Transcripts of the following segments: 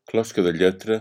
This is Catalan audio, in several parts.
Closca de lletra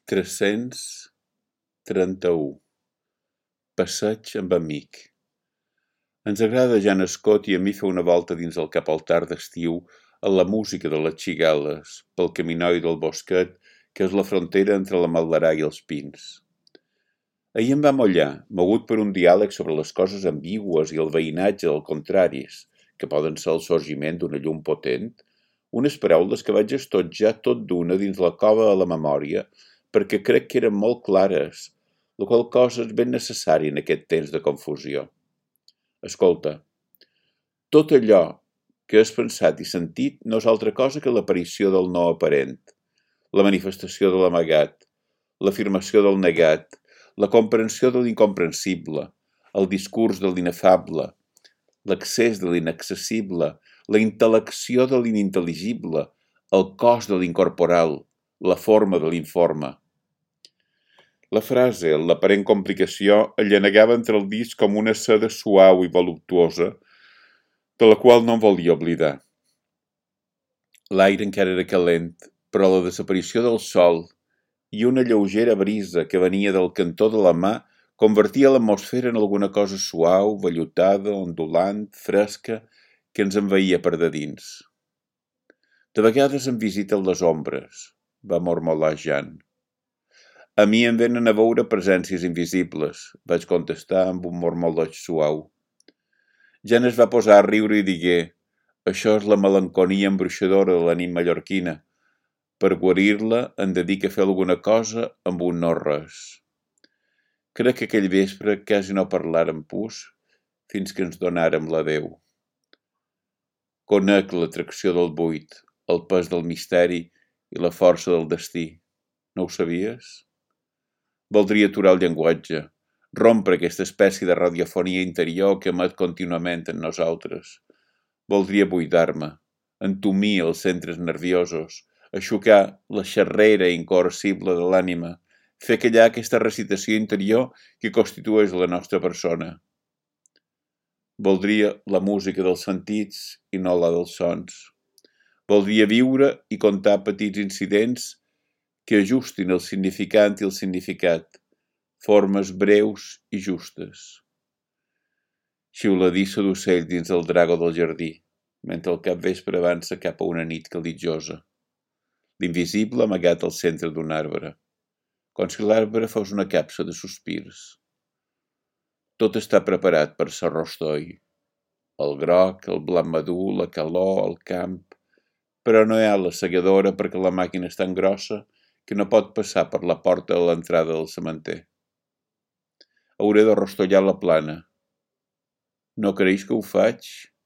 331. Passeig amb amic. Ens agrada a Jan Scott i a mi fer una volta dins el cap al tard d'estiu a la música de les xigales, pel caminoi del bosquet, que és la frontera entre la Maldarà i els pins. Ahir em va mollar, mogut per un diàleg sobre les coses ambigües i el veïnatge del contraris, que poden ser el sorgiment d'una llum potent, unes paraules que vaig estotjar tot d'una dins la cova a la memòria, perquè crec que eren molt clares, la qual cosa és ben necessari en aquest temps de confusió. Escolta, tot allò que has pensat i sentit no és altra cosa que l'aparició del no aparent, la manifestació de l'amagat, l'afirmació del negat, la comprensió de l'incomprensible, el discurs de l'inefable, l'accés de l'inaccessible, la intel·lecció de l'inintel·ligible, el cos de l'incorporal, la forma de l'informe. La frase, l'aparent complicació, allenegava entre el disc com una seda suau i voluptuosa, de la qual no em volia oblidar. L'aire encara era calent, però la desaparició del sol i una lleugera brisa que venia del cantó de la mà convertia l'atmosfera en alguna cosa suau, vellutada, ondulant, fresca, que ens envaïa per de dins. De vegades em visiten les ombres, va mormolar Jan. A mi em venen a veure presències invisibles, vaig contestar amb un mormoleig suau. Jan es va posar a riure i digué: això és la melanconia embruixadora de la nit mallorquina. Per guarir-la em dedica a fer alguna cosa amb un no-res. Crec que aquell vespre quasi no parlàrem pus fins que ens donàrem l'adeu. Conec l'atracció del buit, el pes del misteri i la força del destí. No ho sabies? Voldria aturar el llenguatge, rompre aquesta espècie de radiofonia interior que emet contínuament en nosaltres. Voldria buidar-me, entumir els centres nerviosos, aixucar la xerrera incoercible de l'ànima, fer callar aquesta recitació interior que constitueix la nostra persona. Voldria la música dels sentits i no la dels sons. Voldria viure i contar petits incidents que ajustin el significant i el significat, formes breus i justes. Xiuladissa d'ocell dins el drago del jardí, mentre el capvespre avança cap a una nit calitjosa. L'invisible amagat al centre d'un arbre, com si l'arbre fos una capsa de sospirs. Tot està preparat per ser rostoi. El groc, el blanc madur, la calor, el camp, però no hi ha la segadora perquè la màquina és tan grossa que no pot passar per la porta a l'entrada del cementer. Hauré de rostollar la plana. No creix que ho faig?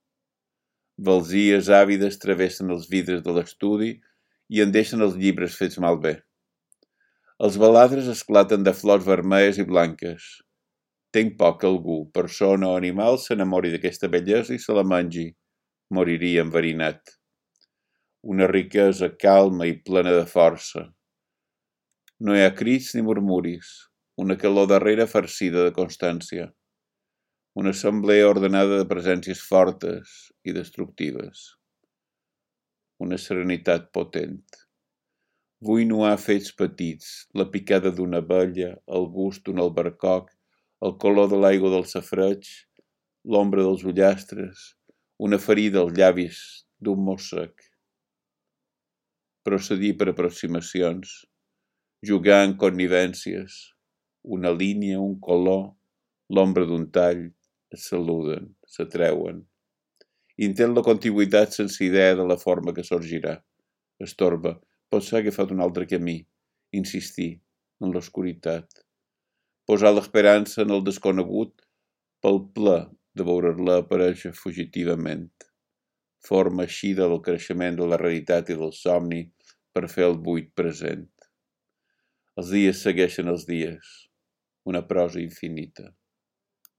Valsies àvides travessen els vidres de l'estudi i en deixen els llibres fets malbé. Els baladres esclaten de flors vermelles i blanques. Tinc por que algú, persona o animal, s'enamori d'aquesta bellesa i se la mengi. Moriria enverinat. Una riquesa calma i plena de força. No hi ha crits ni murmuris. Una calor darrere farcida de constància. Una assemblea ordenada de presències fortes i destructives. Una serenitat potent. Vull nuar fets petits, la picada d'una abella, el gust d'un albercoc, el color de l'aigua del safreig, l'ombra dels ullastres, una ferida als llavis d'un mos sec. Procedir per aproximacions, jugar en connivències, una línia, un color, l'ombra d'un tall, es saluden, s'atreuen. Intent la contigüitat sense idea de la forma que sorgirà. Estorba, pot ser agafat un altre camí, insistir en l'oscuritat. Posar l'esperança en el desconegut pel ple de veure-la aparèixer fugitivament. Forma així del creixement de la realitat i del somni per fer el buit present. Els dies segueixen els dies, una prosa infinita.